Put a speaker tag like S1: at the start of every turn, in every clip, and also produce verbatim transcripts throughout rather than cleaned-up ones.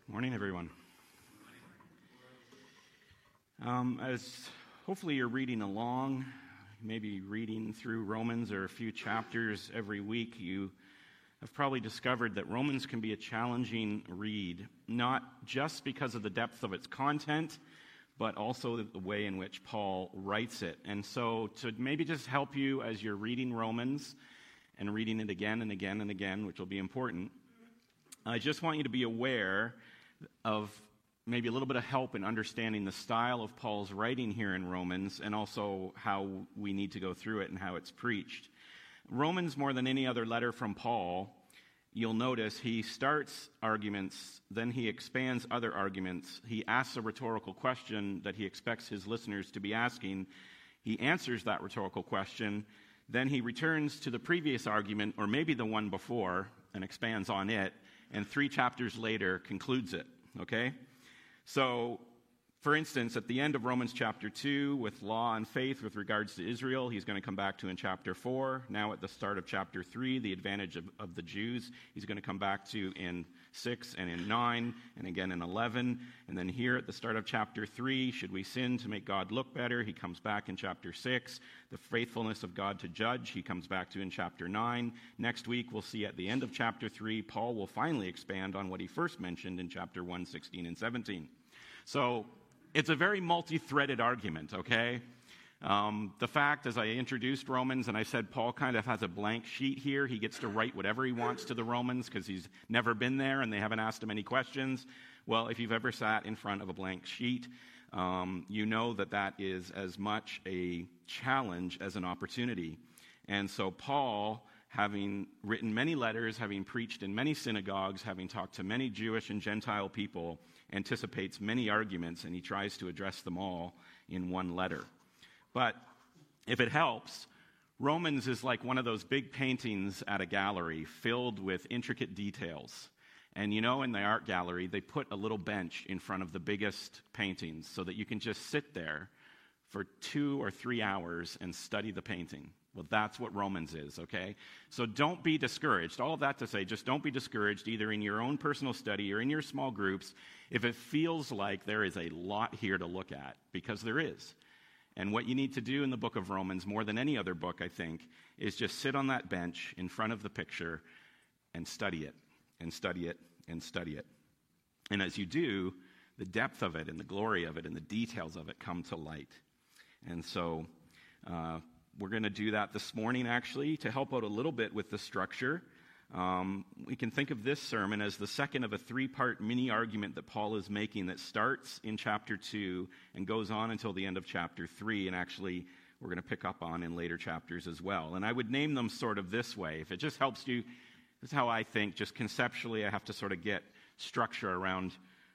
S1: Morning, everyone. Um, as hopefully you're reading along, maybe reading through Romans or a few chapters every week, you have probably discovered that Romans can be a challenging read, not just because of the depth of its content, but also the way in which Paul writes it. And so to maybe just help you as you're reading Romans and reading it again and again and again, which will be important, I just want you to be aware of maybe a little bit of help in understanding the style of Paul's writing here in Romans and also how we need to go through it and how it's preached. Romans, more than any other letter from Paul, you'll notice he starts arguments, then he expands other arguments. He asks a rhetorical question that he expects his listeners to be asking. He answers that rhetorical question. Then he returns to the previous argument, or maybe the one before, and expands on it. And three chapters later concludes it, okay? So, for instance, at the end of Romans chapter two, with law and faith with regards to Israel, he's going to come back to in chapter four. Now at the start of chapter three, the advantage of, of the Jews, he's going to come back to in six and in nine, and again in eleven. And then here at the start of chapter three, should we sin to make God look better? He comes back in chapter six. The faithfulness of God to judge, he comes back to in chapter nine. Next week, we'll see at the end of chapter three, Paul will finally expand on what he first mentioned in chapter one, sixteen, and seventeen. So it's a very multi-threaded argument, okay? Um, the fact, as I introduced Romans, and I said Paul kind of has a blank sheet here. He gets to write whatever he wants to the Romans because he's never been there and they haven't asked him any questions. Well, if you've ever sat in front of a blank sheet, um, you know that that is as much a challenge as an opportunity. And so Paul, having written many letters, having preached in many synagogues, having talked to many Jewish and Gentile people, anticipates many arguments, and he tries to address them all in one letter. But if it helps, Romans is like one of those big paintings at a gallery filled with intricate details. And you know, in the art gallery, they put a little bench in front of the biggest paintings so that you can just sit there for two or three hours and study the painting. Well, that's what Romans is, okay? So don't be discouraged. All of that to say, just don't be discouraged either in your own personal study or in your small groups if it feels like there is a lot here to look at, because there is. And what you need to do in the book of Romans, more than any other book, I think, is just sit on that bench in front of the picture and study it, and study it, and study it. And as you do, the depth of it and the glory of it and the details of it come to light. And so uh, we're going to do that this morning, actually, to help out a little bit with the structure. Um, we can think of this sermon as the second of a three-part mini-argument that Paul is making that starts in chapter two and goes on until the end of chapter three, and actually we're going to pick up on in later chapters as well. And I would name them sort of this way. If it just helps you, this is how I think, just conceptually, I have to sort of get structure around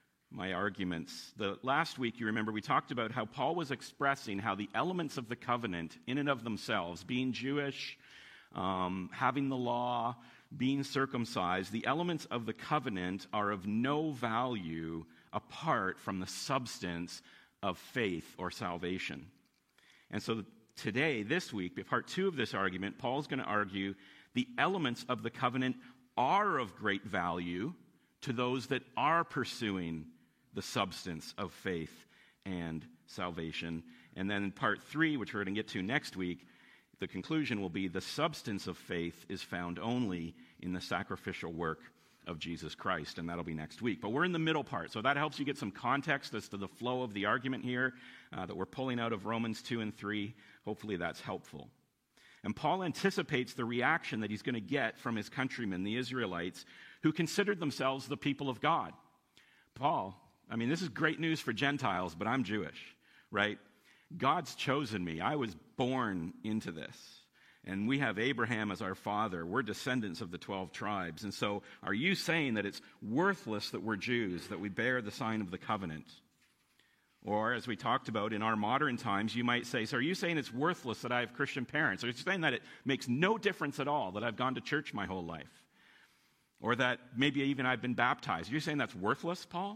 S1: my arguments. The last week, you remember, we talked about how Paul was expressing how the elements of the covenant in and of themselves, being Jewish, um, having the law, being circumcised, the elements of the covenant are of no value apart from the substance of faith or salvation. And so today, this week, part two of this argument, Paul's going to argue the elements of the covenant are of great value to those that are pursuing the substance of faith and salvation. And then in part three, which we're going to get to next week, the conclusion will be the substance of faith is found only in the sacrificial work of Jesus Christ, and that'll be next week. But we're in the middle part, so that helps you get some context as to the flow of the argument here uh, that we're pulling out of Romans two and three. Hopefully that's helpful. And Paul anticipates the reaction that he's going to get from his countrymen, the Israelites, who considered themselves the people of God. Paul, I mean, this is great news for Gentiles, but I'm Jewish, right? God's chosen me. I was born into this. And we have Abraham as our father. We're descendants of the twelve tribes. And so are you saying that it's worthless that we're Jews, that we bear the sign of the covenant? Or, as we talked about in our modern times, you might say, so are you saying it's worthless that I have Christian parents? Or are you saying that it makes no difference at all that I've gone to church my whole life? Or that maybe even I've been baptized? Are you saying that's worthless, Paul?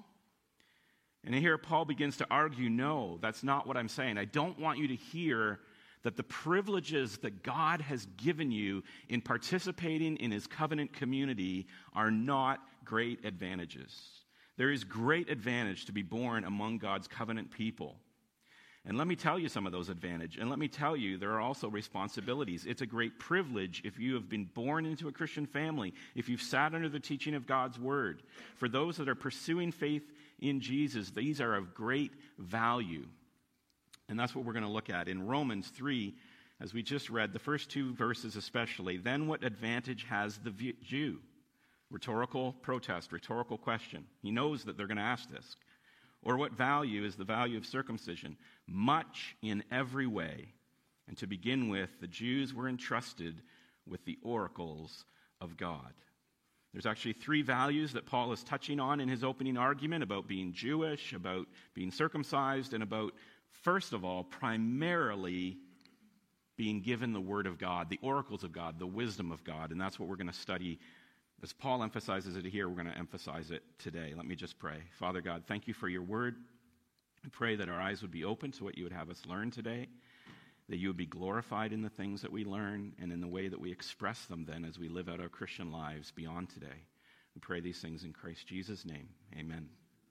S1: And here Paul begins to argue, no, that's not what I'm saying. I don't want you to hear that the privileges that God has given you in participating in his covenant community are not great advantages. There is great advantage to be born among God's covenant people. And let me tell you some of those advantages. And let me tell you, there are also responsibilities. It's a great privilege if you have been born into a Christian family, if you've sat under the teaching of God's word. For those that are pursuing faith in Jesus, these are of great value. And that's what we're going to look at in Romans three, as we just read, the first two verses especially. Then what advantage has the Jew? Rhetorical protest, rhetorical question. He knows that they're going to ask this. Or what value is the value of circumcision? Much in every way. And to begin with, the Jews were entrusted with the oracles of God. There's actually three values that Paul is touching on in his opening argument about being Jewish, about being circumcised, and about, first of all, primarily being given the word of God, the oracles of God, the wisdom of God. And that's what we're going to study. As Paul emphasizes it here, we're going to emphasize it today. Let me just pray. Father God, thank you for your word. I pray that our eyes would be open to what you would have us learn today, that you would be glorified in the things that we learn and in the way that we express them then as we live out our Christian lives beyond today. We pray these things in Christ Jesus' name. Amen.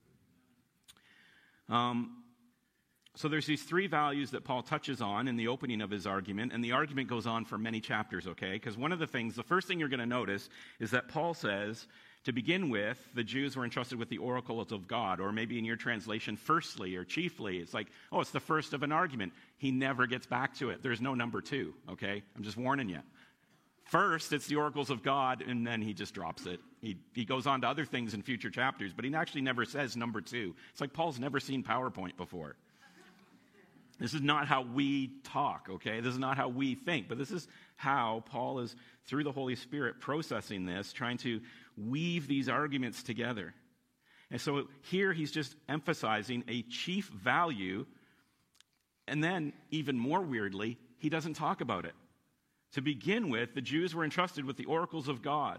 S1: Um, so there's these three values that Paul touches on in the opening of his argument, and the argument goes on for many chapters, okay? Because one of the things, the first thing you're going to notice is that Paul says, to begin with, the Jews were entrusted with the oracles of God, or maybe in your translation, firstly or chiefly. It's like, oh, it's the first of an argument. He never gets back to it. There's no number two, okay? I'm just warning you. First, it's the oracles of God, and then he just drops it. He, he goes on to other things in future chapters, but he actually never says number two. It's like Paul's never seen PowerPoint before. This is not how we talk, okay? This is not how we think, but this is how Paul is, through the Holy Spirit, processing this, trying to weave these arguments together. And so here he's just emphasizing a chief value, and then, even more weirdly, he doesn't talk about it. To begin with, the Jews were entrusted with the oracles of God.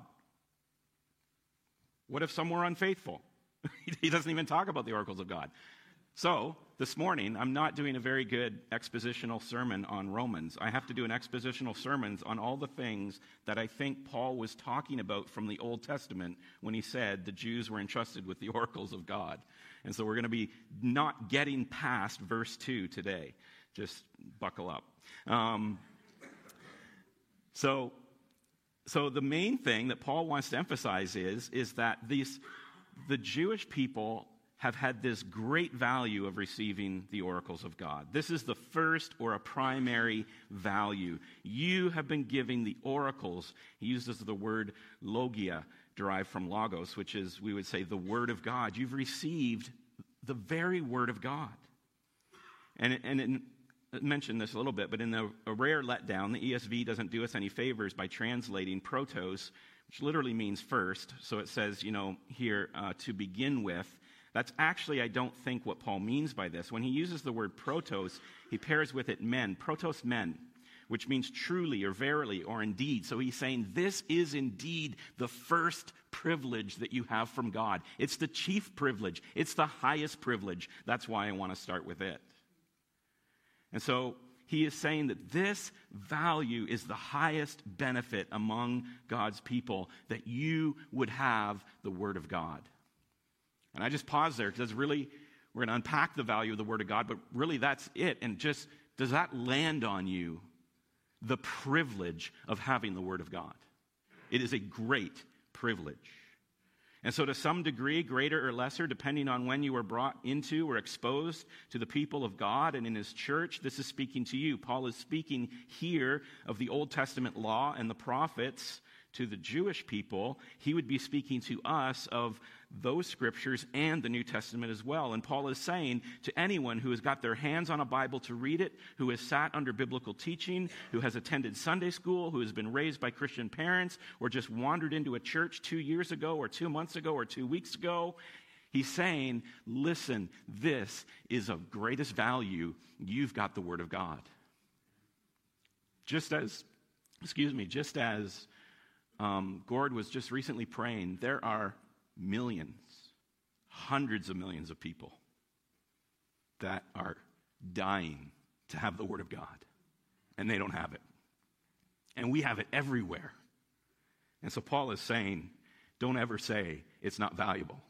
S1: What if some were unfaithful? He doesn't even talk about the oracles of God. So, this morning, I'm not doing a very good expositional sermon on Romans. I have to do an expositional sermon on all the things that I think Paul was talking about from the Old Testament when he said the Jews were entrusted with the oracles of God. And so we're going to be not getting past verse two today. Just buckle up. Um, so, so the main thing that Paul wants to emphasize is, is that these, the Jewish people have had this great value of receiving the oracles of God. This is the first or a primary value. You have been giving the oracles. He uses the word logia, derived from logos, which is, we would say, the word of God. You've received the very word of God. And, and in, I mentioned this a little bit, but in the, a rare letdown, the E S V doesn't do us any favors by translating protos, which literally means first. So it says, you know, here, uh, to begin with. That's actually, I don't think, what Paul means by this. When he uses the word protos, he pairs with it men, protos men, which means truly or verily or indeed. So he's saying this is indeed the first privilege that you have from God. It's the chief privilege. It's the highest privilege. That's why I want to start with it. And so he is saying that this value is the highest benefit among God's people, that you would have the Word of God. And I just pause there because really, we're going to unpack the value of the Word of God, but really that's it. And just, does that land on you, the privilege of having the Word of God? It is a great privilege. And so to some degree, greater or lesser, depending on when you were brought into or exposed to the people of God and in His church, this is speaking to you. Paul is speaking here of the Old Testament law and the prophets to the Jewish people. He would be speaking to us of those scriptures and the New Testament as well. And Paul is saying to anyone who has got their hands on a Bible to read it, who has sat under biblical teaching, who has attended Sunday school, who has been raised by Christian parents, or just wandered into a church two years ago or two months ago or two weeks ago, he's saying, listen, this is of greatest value. You've got the Word of God. Just as, excuse me, just as um, Gord was just recently praying, there are millions, hundreds of millions of people that are dying to have the Word of God, and they don't have it. And we have it everywhere. And so Paul is saying, don't ever say it's not valuable,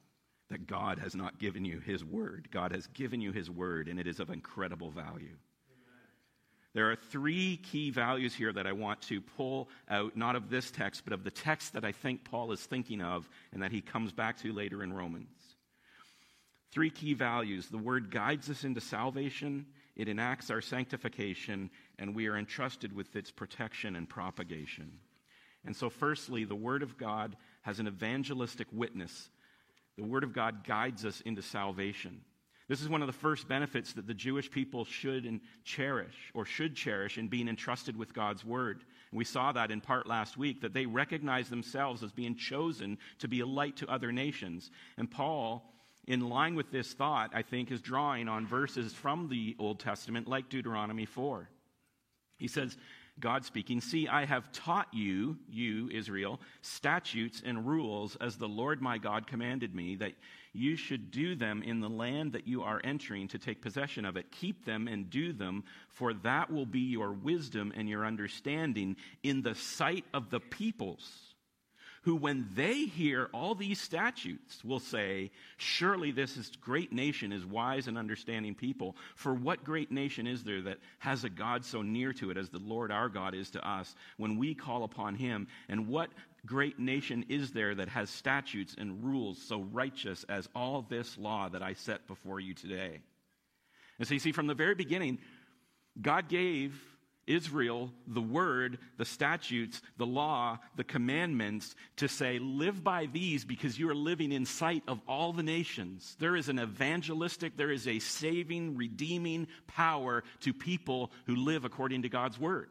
S1: that God has not given you his word. God has given you his word, and it is of incredible value. There are three key values here that I want to pull out, not of this text, but of the text that I think Paul is thinking of and that he comes back to later in Romans. Three key values. The word guides us into salvation, it enacts our sanctification, and we are entrusted with its protection and propagation. And so firstly, the word of God has an evangelistic witness. The word of God guides us into salvation. This is one of the first benefits that the Jewish people should and cherish, or should cherish, in being entrusted with God's word. And we saw that in part last week, that they recognize themselves as being chosen to be a light to other nations. And Paul, in line with this thought, I think, is drawing on verses from the Old Testament, like Deuteronomy four. He says, God speaking, "See, I have taught you, you, Israel, statutes and rules as the Lord my God commanded me, that you should do them in the land that you are entering to take possession of it. Keep them and do them, for that will be your wisdom and your understanding in the sight of the peoples, who when they hear all these statutes will say, surely this is great nation is wise and understanding people. For what great nation is there that has a God so near to it as the Lord our God is to us when we call upon him? And what great nation is there that has statutes and rules so righteous as all this law that I set before you today?" And so you see, from the very beginning, God gave Israel the word, the statutes, the law, the commandments to say, live by these because you are living in sight of all the nations. There is an evangelistic, there is a saving, redeeming power to people who live according to God's word.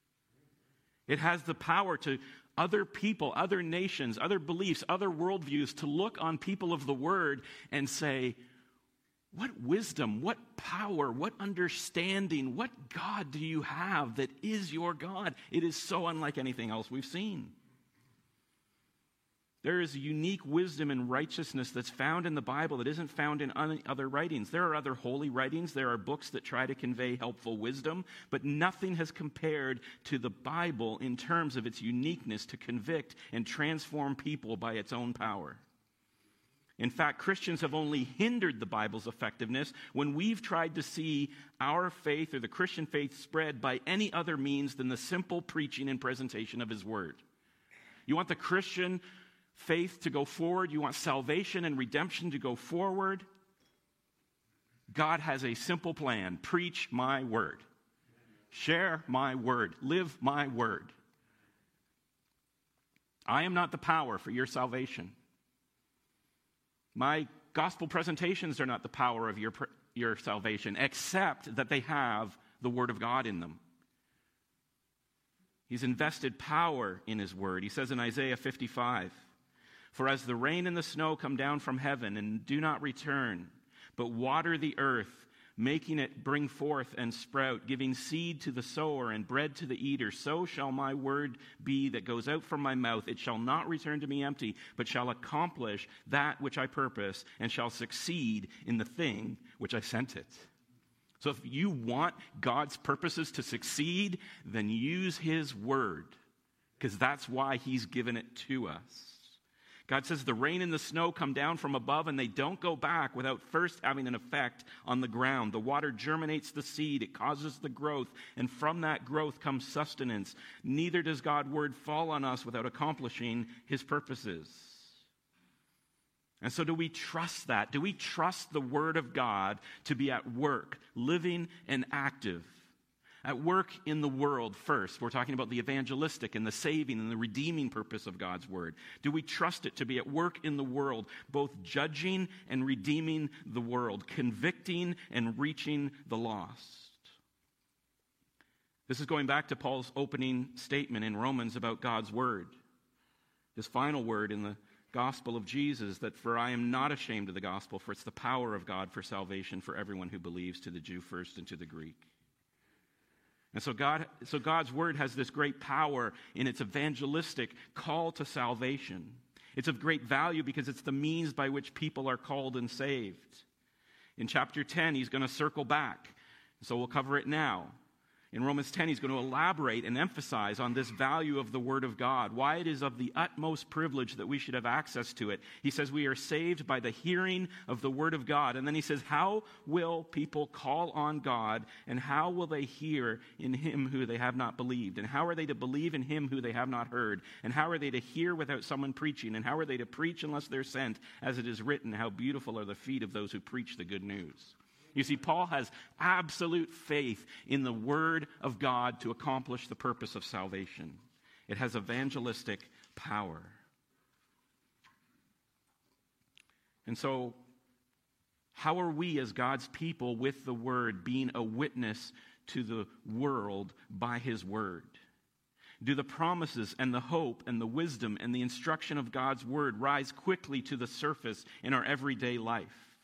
S1: It has the power to other people, other nations, other beliefs, other worldviews to look on people of the word and say, what wisdom, what power, what understanding, what God do you have that is your God? It is so unlike anything else we've seen. There is a unique wisdom and righteousness that's found in the Bible that isn't found in other writings. There are other holy writings. There are books that try to convey helpful wisdom, but nothing has compared to the Bible in terms of its uniqueness to convict and transform people by its own power. In fact, Christians have only hindered the Bible's effectiveness when we've tried to see our faith or the Christian faith spread by any other means than the simple preaching and presentation of his word. You want the Christian faith to go forward? You want salvation and redemption to go forward? God has a simple plan. Preach my word. Share my word. Live my word. I am not the power for your salvation. My gospel presentations are not the power of your, your salvation, except that they have the word of God in them. He's invested power in his word. He says in Isaiah fifty-five, "For as the rain and the snow come down from heaven and do not return, but water the earth, making it bring forth and sprout, giving seed to the sower and bread to the eater, so shall my word be that goes out from my mouth. It shall not return to me empty, but shall accomplish that which I purpose, and shall succeed in the thing which I sent it." So if you want God's purposes to succeed, then use his word, because that's why he's given it to us. God says the rain and the snow come down from above, and they don't go back without first having an effect on the ground. The water germinates the seed. It causes the growth, and from that growth comes sustenance. Neither does God's word fall on us without accomplishing his purposes. And so do we trust that? Do we trust the word of God to be at work, living and active? At work in the world first. We're talking about the evangelistic and the saving and the redeeming purpose of God's word. Do we trust it to be at work in the world, both judging and redeeming the world, convicting and reaching the lost? This is going back to Paul's opening statement in Romans about God's word. His final word in the gospel of Jesus, that for I am not ashamed of the gospel, for it's the power of God for salvation for everyone who believes, to the Jew first and to the Greek. And so God, so God's word has this great power in its evangelistic call to salvation. It's of great value because it's the means by which people are called and saved. In chapter ten, he's going to circle back. So we'll cover it now. In Romans ten, he's going to elaborate and emphasize on this value of the Word of God, why it is of the utmost privilege that we should have access to it. He says we are saved by the hearing of the Word of God. And then he says, how will people call on God, and how will they hear in him who they have not believed? And how are they to believe in him who they have not heard? And how are they to hear without someone preaching? And how are they to preach unless they're sent? As it is written, how beautiful are the feet of those who preach the good news. You see, Paul has absolute faith in the Word of God to accomplish the purpose of salvation. It has evangelistic power. And so, how are we as God's people with the Word being a witness to the world by His Word? Do the promises and the hope and the wisdom and the instruction of God's Word rise quickly to the surface in our everyday life?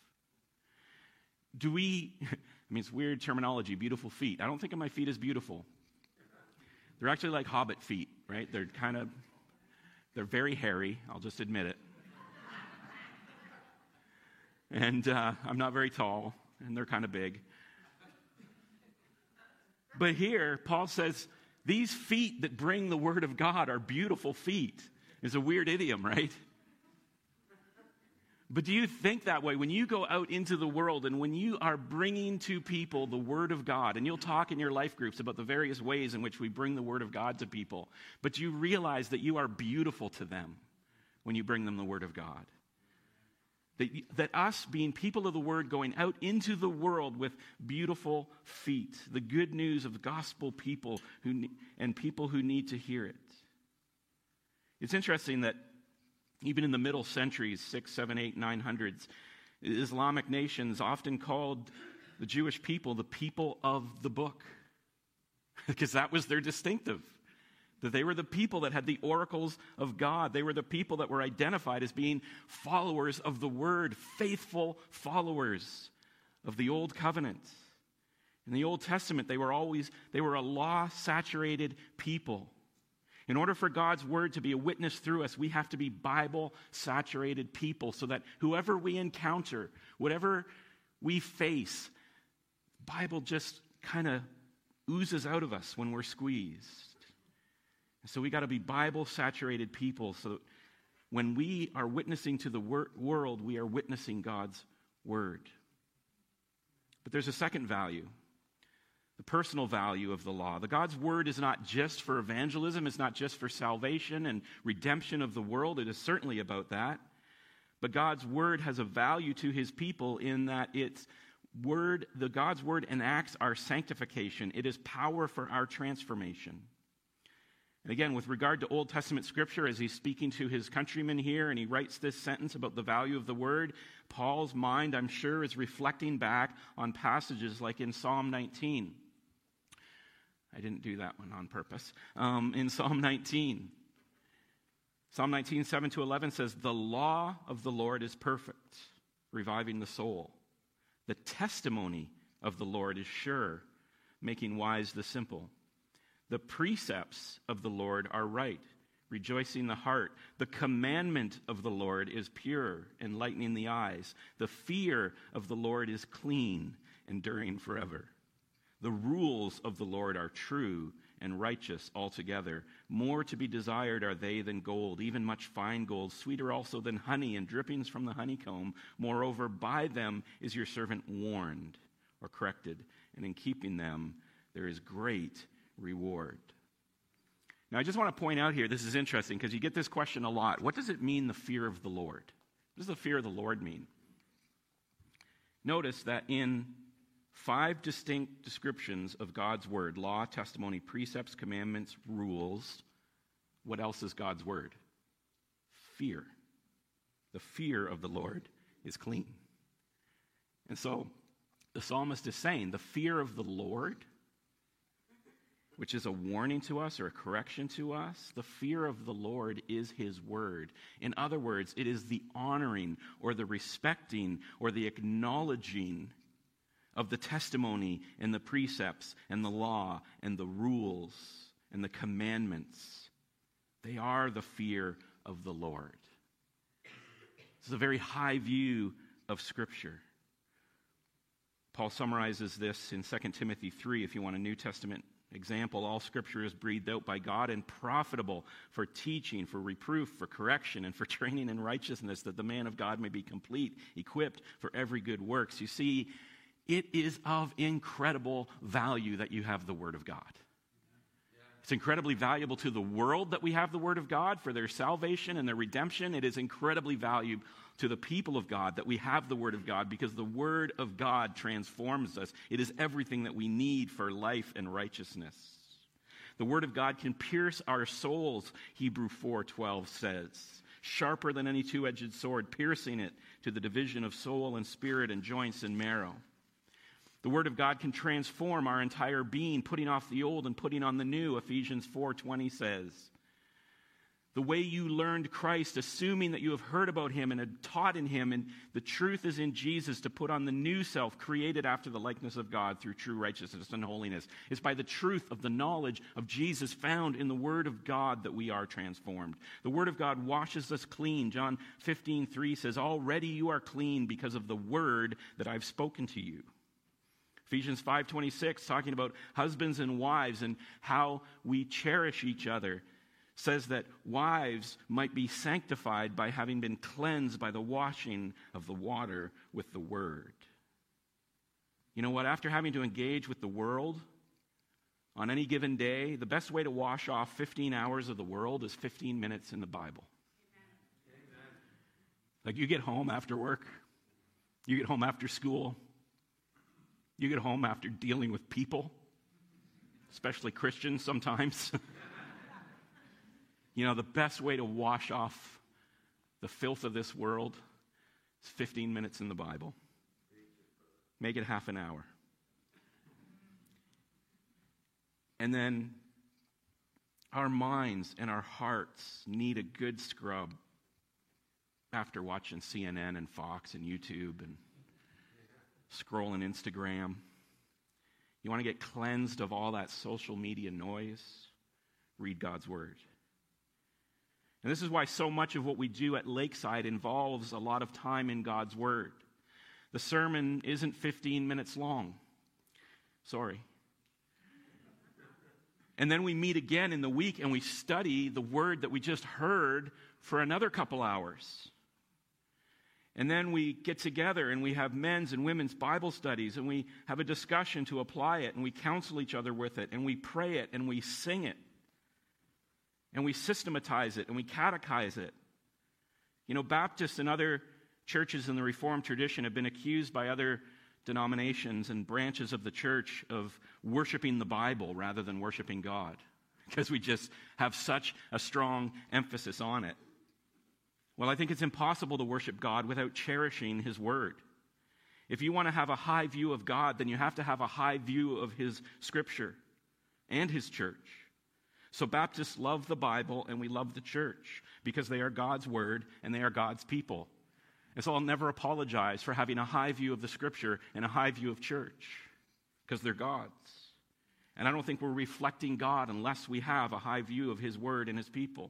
S1: Do we, I mean, it's weird terminology, beautiful feet. I don't think of my feet as beautiful. They're actually like hobbit feet, right? They're kind of, they're very hairy, I'll just admit it. And uh, I'm not very tall, and they're kind of big. But here, Paul says, these feet that bring the Word of God are beautiful feet. It's a weird idiom, right? But do you think that way when you go out into the world and when you are bringing to people the Word of God, and you'll talk in your life groups about the various ways in which we bring the Word of God to people, but you realize that you are beautiful to them when you bring them the Word of God? That, that us being people of the Word going out into the world with beautiful feet, the good news of the gospel people who and people who need to hear it. It's interesting that even in the middle centuries, six, seven, eight, nine hundreds, Islamic nations often called the Jewish people the people of the book, because that was their distinctive. That they were the people that had the oracles of God. They were the people that were identified as being followers of the Word, faithful followers of the Old Covenant. In the Old Testament, they were always, they were a law-saturated people. In order for God's Word to be a witness through us, we have to be Bible-saturated people so that whoever we encounter, whatever we face, the Bible just kind of oozes out of us when we're squeezed. So we got to be Bible-saturated people so that when we are witnessing to the wor- world, we are witnessing God's Word. But there's a second value. The personal value of the law. The God's Word is not just for evangelism. It's not just for salvation and redemption of the world. It is certainly about that. But God's Word has a value to His people in that it's word, the God's Word enacts our sanctification. It is power for our transformation. And again, with regard to Old Testament Scripture, as he's speaking to his countrymen here, and he writes this sentence about the value of the Word, Paul's mind, I'm sure, is reflecting back on passages like in Psalm nineteen. I didn't do that one on purpose. Um, in Psalm nineteen. Psalm nineteen, seven to eleven says, the law of the Lord is perfect, reviving the soul. The testimony of the Lord is sure, making wise the simple. The precepts of the Lord are right, rejoicing the heart. The commandment of the Lord is pure, enlightening the eyes. The fear of the Lord is clean, enduring forever. The rules of the Lord are true and righteous altogether. More to be desired are they than gold, even much fine gold, sweeter also than honey and drippings from the honeycomb. Moreover, by them is your servant warned or corrected, and in keeping them there is great reward. Now, I just want to point out here, this is interesting because you get this question a lot. What does it mean, the fear of the Lord? What does the fear of the Lord mean? Notice that in five distinct descriptions of God's Word, law, testimony, precepts, commandments, rules, what else is God's Word? Fear. The fear of the Lord is clean. And so the psalmist is saying the fear of the Lord, which is a warning to us or a correction to us, the fear of the Lord is His Word. In other words, it is the honoring or the respecting or the acknowledging of the testimony and the precepts and the law and the rules and the commandments. They are the fear of the Lord. This is a very high view of Scripture. Paul summarizes this in Second Timothy three, if you want a New Testament Example, all Scripture is breathed out by God and profitable for teaching, for reproof, for correction, and for training in righteousness, that the man of God may be complete, equipped for every good works. You see, it is of incredible value that you have the Word of God. It's incredibly valuable to the world that we have the Word of God for their salvation and their redemption. It is incredibly valuable to the people of God that we have the Word of God, because the Word of God transforms us. It is everything that we need for life and righteousness. The Word of God can pierce our souls, Hebrews four twelve says, sharper than any two-edged sword, piercing it to the division of soul and spirit and joints and marrow. The Word of God can transform our entire being, putting off the old and putting on the new, Ephesians four twenty says. The way you learned Christ, assuming that you have heard about Him and had taught in Him, and the truth is in Jesus, to put on the new self, created after the likeness of God through true righteousness and holiness. It's by the truth of the knowledge of Jesus found in the Word of God that we are transformed. The Word of God washes us clean. John fifteen three says, already you are clean because of the Word that I've spoken to you. Ephesians five twenty-six, talking about husbands and wives and how we cherish each other, says that wives might be sanctified by having been cleansed by the washing of the water with the Word. You know what? After having to engage with the world on any given day, the best way to wash off fifteen hours of the world is fifteen minutes in the Bible. Amen. Like, you get home after work, you get home after school, you get home after dealing with people, especially Christians sometimes. You know, the best way to wash off the filth of this world is fifteen minutes in the Bible. Make it half an hour. And then our minds and our hearts need a good scrub after watching C N N and Fox and YouTube and scrolling Instagram. You want to get cleansed of all that social media noise? Read God's Word. And this is why so much of what we do at Lakeside involves a lot of time in God's Word. The sermon isn't fifteen minutes long. Sorry. And then we meet again in the week and we study the Word that we just heard for another couple hours. And then we get together and we have men's and women's Bible studies, and we have a discussion to apply it, and we counsel each other with it, and we pray it, and we sing it, and we systematize it, and we catechize it. You know, Baptists and other churches in the Reformed tradition have been accused by other denominations and branches of the church of worshiping the Bible rather than worshiping God, because we just have such a strong emphasis on it. Well, I think it's impossible to worship God without cherishing His Word. If you want to have a high view of God, then you have to have a high view of His Scripture and His church. So Baptists love the Bible and we love the church because they are God's Word and they are God's people. And so I'll never apologize for having a high view of the Scripture and a high view of church, because they're God's. And I don't think we're reflecting God unless we have a high view of His Word and His people.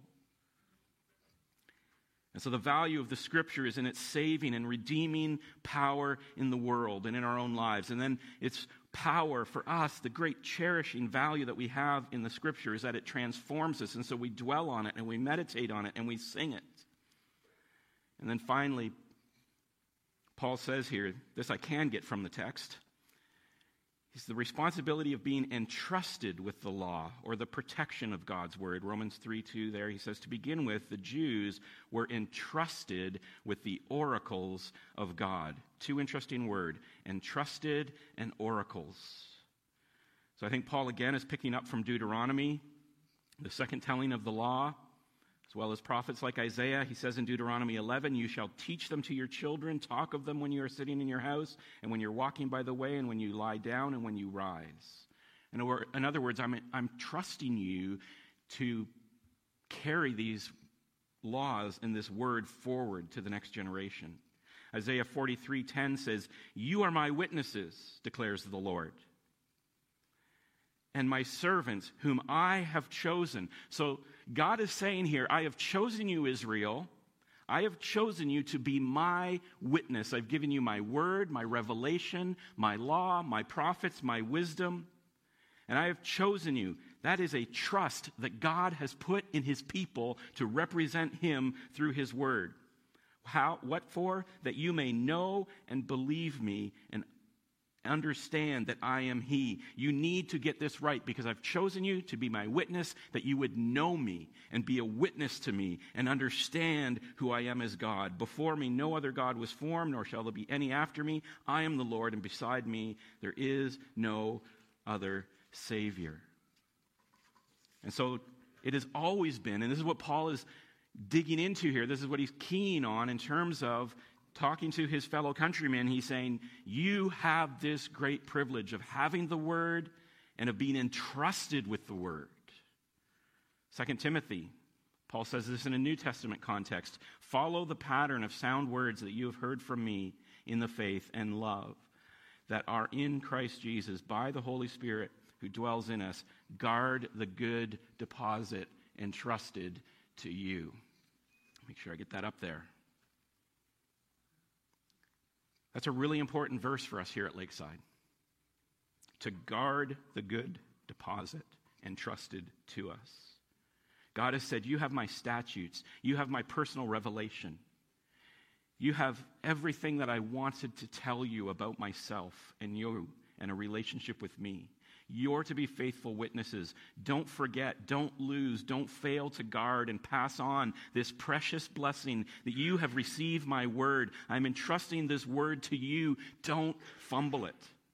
S1: And so the value of the Scripture is in its saving and redeeming power in the world and in our own lives. And then its power for us, the great cherishing value that we have in the Scripture, is that it transforms us. And so we dwell on it and we meditate on it and we sing it. And then finally, Paul says here, this I can get from the text, is the responsibility of being entrusted with the law or the protection of God's Word. Romans three two there, he says, to begin with, the Jews were entrusted with the oracles of God. Two interesting words, entrusted and oracles. So I think Paul again is picking up from Deuteronomy, the second telling of the law, as well as prophets like Isaiah. He says in Deuteronomy eleven, you shall teach them to your children, talk of them when you are sitting in your house, and when you're walking by the way, and when you lie down, and when you rise. In other words, I'm, I'm trusting you to carry these laws and this word forward to the next generation. Isaiah forty-three ten says, you are my witnesses, declares the Lord, and my servants whom I have chosen. So God is saying here, I have chosen you, Israel. I have chosen you to be my witness. I've given you my word, my revelation, my law, my prophets, my wisdom. and I have chosen you. That is a trust that God has put in his people to represent him through his word. How? What for? That you may know and believe me and understand that I am he. You need to get this right because I've chosen you to be my witness, that you would know me and be a witness to me and understand who I am as God. Before me no other God was formed, nor shall there be any after me. I am the Lord, and beside me there is no other Savior. And so it has always been, and this is what Paul is digging into here. This is what he's keen on in terms of talking to his fellow countrymen. He's saying, you have this great privilege of having the word and of being entrusted with the word. Second Timothy, Paul says this in a New Testament context. Follow the pattern of sound words that you have heard from me in the faith and love that are in Christ Jesus by the Holy Spirit who dwells in us. Guard the good deposit entrusted to you. Make sure I get that up there. That's a really important verse for us here at Lakeside. To guard the good deposit entrusted to us. God has said, you have my statutes. You have my personal revelation. You have everything that I wanted to tell you about myself and you and a relationship with me. You're to be faithful witnesses. Don't forget, don't lose, don't fail to guard and pass on this precious blessing that you have received my word. I'm entrusting this word to you. Don't fumble it.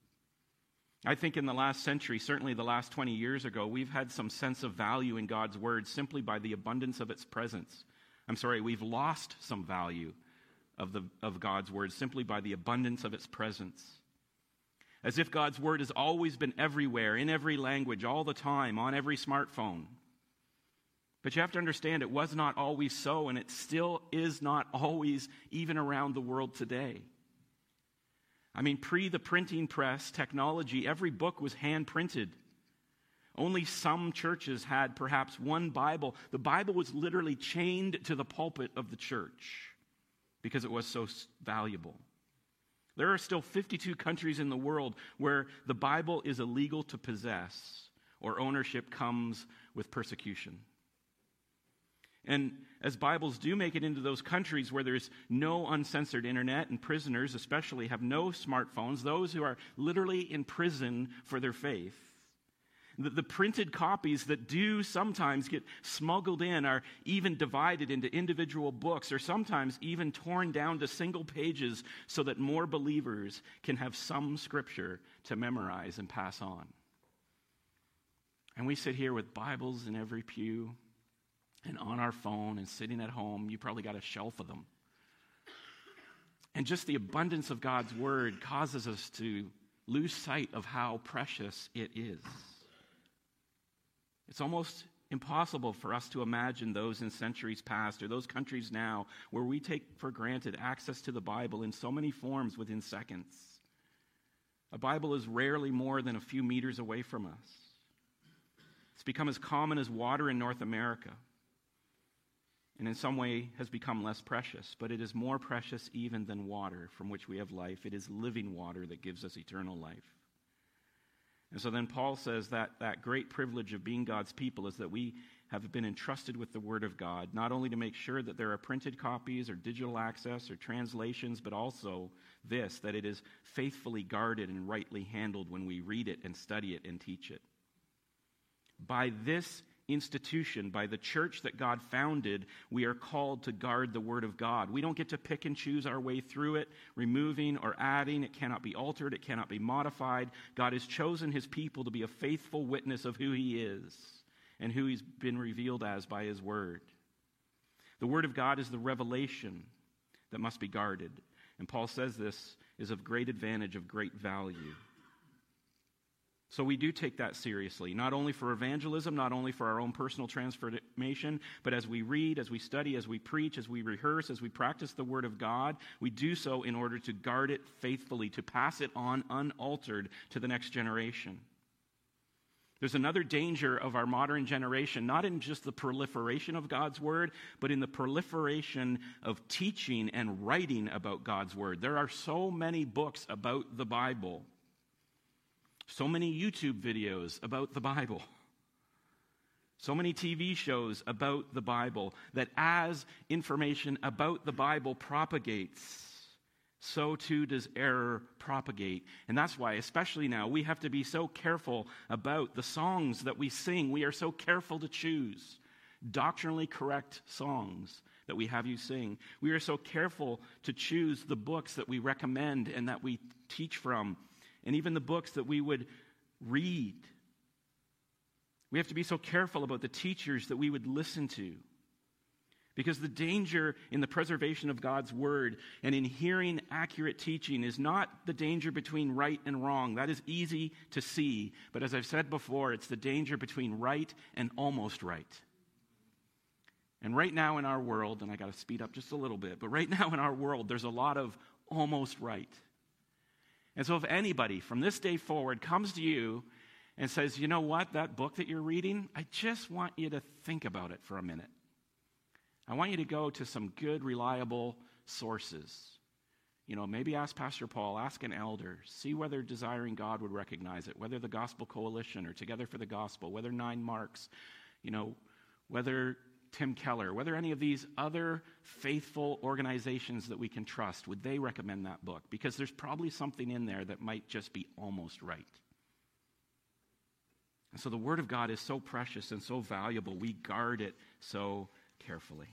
S1: I think in the last century, certainly the last twenty years ago, we've had some sense of value in God's word simply by the abundance of its presence. I'm sorry, we've lost some value of the of God's word simply by the abundance of its presence. As if God's word has always been everywhere, in every language, all the time, on every smartphone. But you have to understand it was not always so, and it still is not always even around the world today. I mean, pre the printing press technology, every book was hand-printed. Only some churches had perhaps one Bible. The Bible was literally chained to the pulpit of the church because it was so valuable. There are still fifty-two countries in the world where the Bible is illegal to possess or ownership comes with persecution. And as Bibles do make it into those countries where there's no uncensored internet and prisoners especially have no smartphones, those who are literally in prison for their faith, the, the printed copies that do sometimes get smuggled in are even divided into individual books or sometimes even torn down to single pages so that more believers can have some scripture to memorize and pass on. And we sit here with Bibles in every pew and on our phone and sitting at home. You probably got a shelf of them. And just the abundance of God's word causes us to lose sight of how precious it is. It's almost impossible for us to imagine those in centuries past or those countries now where we take for granted access to the Bible in so many forms within seconds. A Bible is rarely more than a few meters away from us. It's become as common as water in North America, and in some way has become less precious, but it is more precious even than water from which we have life. It is living water that gives us eternal life. And so then Paul says that that great privilege of being God's people is that we have been entrusted with the Word of God, not only to make sure that there are printed copies or digital access or translations, but also this, that it is faithfully guarded and rightly handled when we read it and study it and teach it. By this institution, by the church that God founded, we are called to guard the Word of God. We don't get to pick and choose our way through it, removing or adding. It cannot be altered. It cannot be modified. God has chosen His people to be a faithful witness of who He is and who He's been revealed as by His Word. The Word of God is the revelation that must be guarded. And Paul says this is of great advantage, of great value. So we do take that seriously, not only for evangelism, not only for our own personal transformation, but as we read, as we study, as we preach, as we rehearse, as we practice the Word of God, we do so in order to guard it faithfully, to pass it on unaltered to the next generation. There's another danger of our modern generation, not in just the proliferation of God's Word, but in the proliferation of teaching and writing about God's Word. There are so many books about the Bible. So many YouTube videos about the Bible. So many T V shows about the Bible, that as information about the Bible propagates, so too does error propagate. And that's why, especially now, we have to be so careful about the songs that we sing. We are so careful to choose doctrinally correct songs that we have you sing. We are so careful to choose the books that we recommend and that we teach from, and even the books that we would read. We have to be so careful about the teachers that we would listen to. Because the danger in the preservation of God's word and in hearing accurate teaching is not the danger between right and wrong. That is easy to see. But as I've said before, it's the danger between right and almost right. And right now in our world, and I got to speed up just a little bit, but right now in our world, there's a lot of almost right. And so if anybody from this day forward comes to you and says, you know what, that book that you're reading, I just want you to think about it for a minute. I want you to go to some good, reliable sources. You know, maybe ask Pastor Paul, ask an elder, see whether Desiring God would recognize it, whether the Gospel Coalition or Together for the Gospel, whether Nine Marks, you know, whether Tim Keller, whether any of these other faithful organizations that we can trust, would they recommend that book? Because there's probably something in there that might just be almost right. And so the Word of God is so precious and so valuable. We guard it so carefully.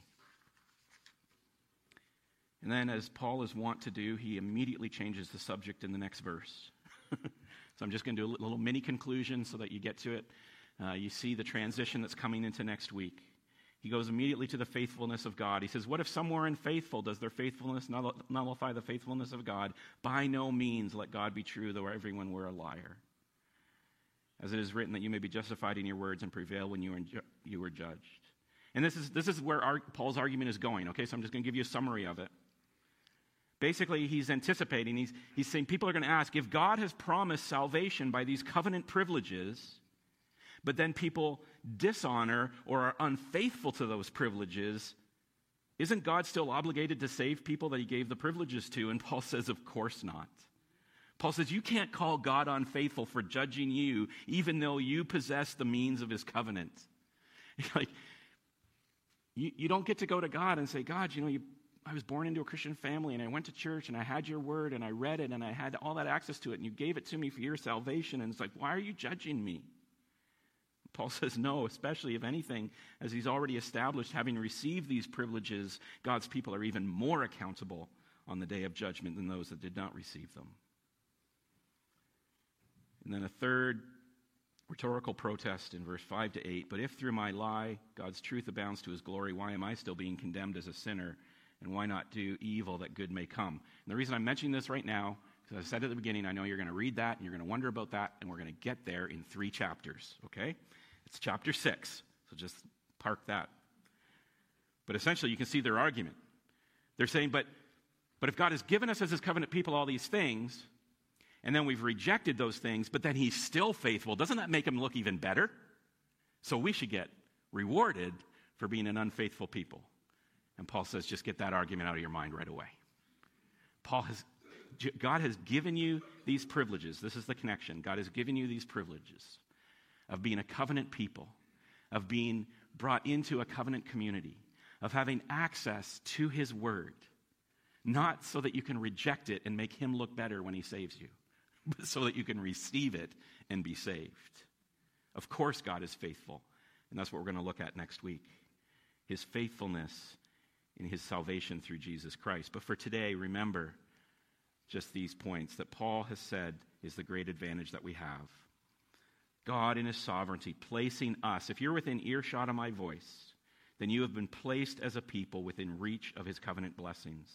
S1: And then, as Paul is wont to do, he immediately changes the subject in the next verse. So I'm just going to do a little mini conclusion so that you get to it. Uh, you see the transition that's coming into next week. He goes immediately to the faithfulness of God. He says, what if some were unfaithful? Does their faithfulness nullify the faithfulness of God? By no means let God be true, though everyone were a liar. As it is written, that you may be justified in your words and prevail when you are, ju- you are judged. And this is, this is where our, Paul's argument is going, okay? So I'm just going to give you a summary of it. Basically, he's anticipating, he's, he's saying people are going to ask, if God has promised salvation by these covenant privileges, but then people dishonor or are unfaithful to those privileges, isn't God still obligated to save people that he gave the privileges to? And Paul says, of course not. Paul says, you can't call God unfaithful for judging you, even though you possess the means of his covenant. Like, you, you don't get to go to God and say, God, you know, you I was born into a Christian family, and I went to church, and I had your word, and I read it, and I had all that access to it, and you gave it to me for your salvation, and it's like, why are you judging me? Paul says no, especially if anything, as he's already established, having received these privileges, God's people are even more accountable on the day of judgment than those that did not receive them. And then a third rhetorical protest in verse five to eight, but if through my lie God's truth abounds to his glory, why am I still being condemned as a sinner? And why not do evil that good may come? And the reason I'm mentioning this right now, because I said at the beginning, I know you're going to read that, and you're going to wonder about that, and we're going to get there in three chapters, okay? It's chapter six, so just park that. But essentially, you can see their argument. They're saying, but, but if God has given us as his covenant people all these things, and then we've rejected those things, but then he's still faithful, doesn't that make him look even better? So we should get rewarded for being an unfaithful people. And Paul says, just get that argument out of your mind right away. Paul has, God has given you these privileges. This is the connection. God has given you these privileges of being a covenant people, of being brought into a covenant community, of having access to his word, not so that you can reject it and make him look better when he saves you, but so that you can receive it and be saved. Of course, God is faithful, and that's what we're going to look at next week. His faithfulness in his salvation through Jesus Christ. But for today, remember just these points that Paul has said is the great advantage that we have. God in his sovereignty placing us, if you're within earshot of my voice, then you have been placed as a people within reach of his covenant blessings.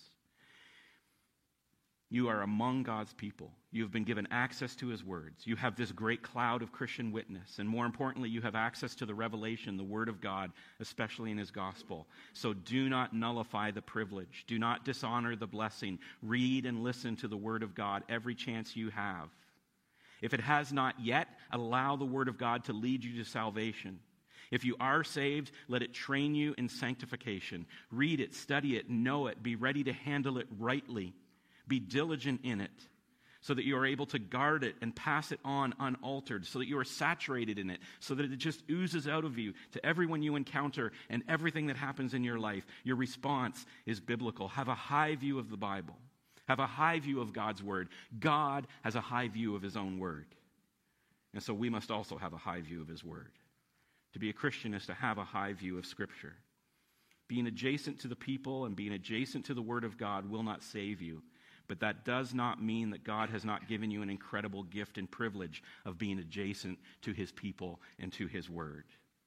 S1: You are among God's people. You have been given access to his words. You have this great cloud of Christian witness. And more importantly, you have access to the revelation, the word of God, especially in his gospel. So do not nullify the privilege. Do not dishonor the blessing. Read and listen to the word of God every chance you have. If it has not yet, allow the word of God to lead you to salvation. If you are saved, let it train you in sanctification. Read it, study it, know it, be ready to handle it rightly. Be diligent in it, so that you are able to guard it and pass it on unaltered, so that you are saturated in it, so that it just oozes out of you to everyone you encounter and everything that happens in your life. Your response is biblical. Have a high view of the Bible. Have a high view of God's word. God has a high view of his own word. And so we must also have a high view of his word. To be a Christian is to have a high view of Scripture. Being adjacent to the people and being adjacent to the Word of God will not save you. But that does not mean that God has not given you an incredible gift and privilege of being adjacent to his people and to his Word.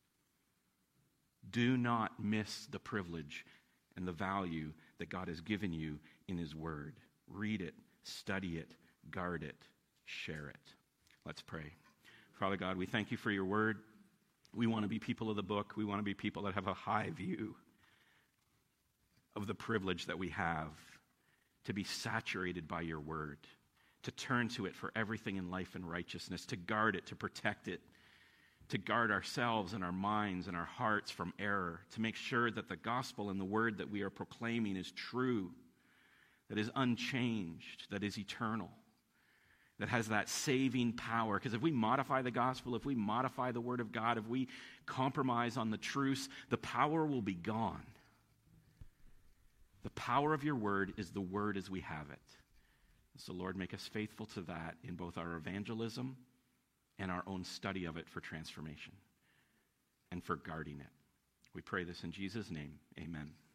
S1: Do not miss the privilege and the value that God has given you in his Word. Read it, study it, guard it, share it. Let's pray. Father God, we thank you for your Word. We want to be people of the book. We want to be people that have a high view of the privilege that we have to be saturated by your word, to turn to it for everything in life and righteousness, to guard it, to protect it, to guard ourselves and our minds and our hearts from error, to make sure that the gospel and the word that we are proclaiming is true, that is unchanged, that is eternal, that has that saving power. Because if we modify the gospel, if we modify the word of God, if we compromise on the truths, the power will be gone. The power of your word is the word as we have it. So Lord, make us faithful to that in both our evangelism and our own study of it for transformation and for guarding it. We pray this in Jesus' name. Amen.